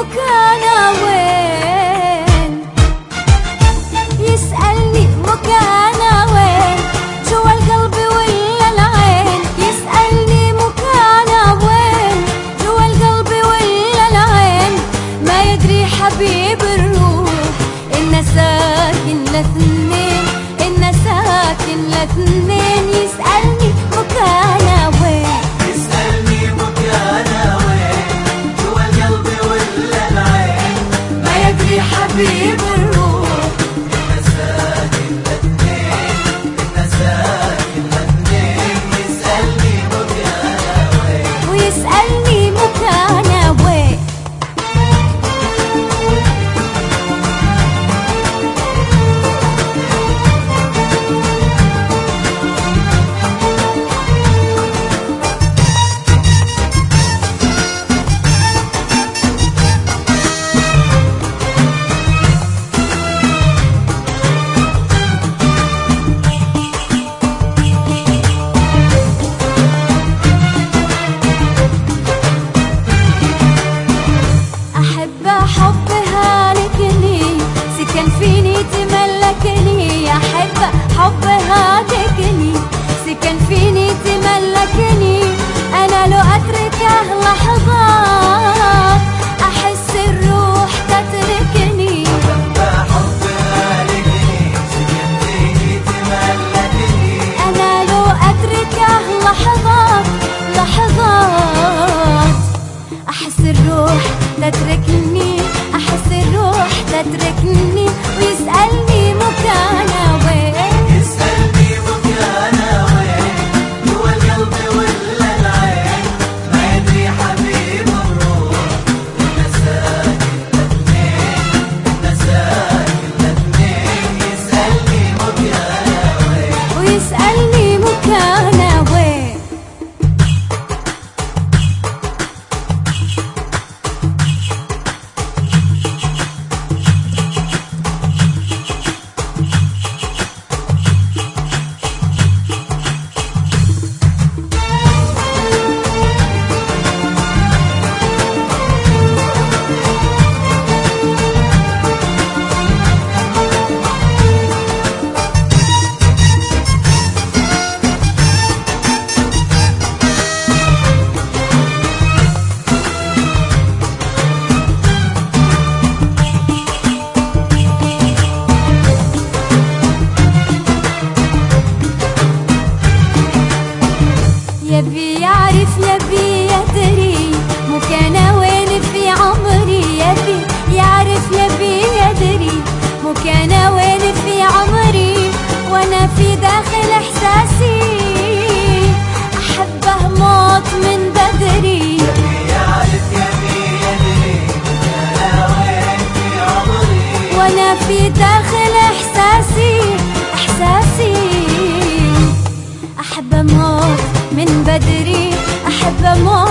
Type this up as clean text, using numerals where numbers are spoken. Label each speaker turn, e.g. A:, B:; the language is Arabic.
A: مكانه وين، يسألني مكانه وين، جوا القلب ولا العين، يسألني مكانه وين، جوا القلب ولا العين، ما يدري حبيب الروح إنه ساكن لاثنين، إنه ساكن لاثنين، يسألني مكانه وين،
B: يسألني مكانه وين، جوا القلب ولا العين، ما يدري حبيب الروح إنه ساكن لاثنين، إنه ساكن لاثنين، يسألني مكانه وين،
A: ويسألني مكانه وين. حب هالكني سكن فيني تملكني، أحب حب هالكني سكن فيني تملكني، أنا لو أتركه لحظات أحس الروح تتركني،
B: حب هالكني سكن فيني تملكني،
A: أنا لو أتركه لحظات أحس الروح تتركني، أحس الروح تتركني، ويسألني مكانه وين،
B: يسألني مكانه وين، جوا القلب ولا العين، ما يدري حبيب الروح إنه ساكن لاثنين، إنه ساكن لاثنين، يسألني مكانه وين،
A: ويسألني مكانه وين. يبي يعرف يبي يدري مكانه وين في عمري، يبي يعرف يبي يدري مكانه وين في عمري، وانا في داخل احساسي احبه موت من بدري،
B: يبي يعرف يبي يدري مكانه وين في عمري،
A: وانا في داخل احساسي احبه موت من بدري، أحب موت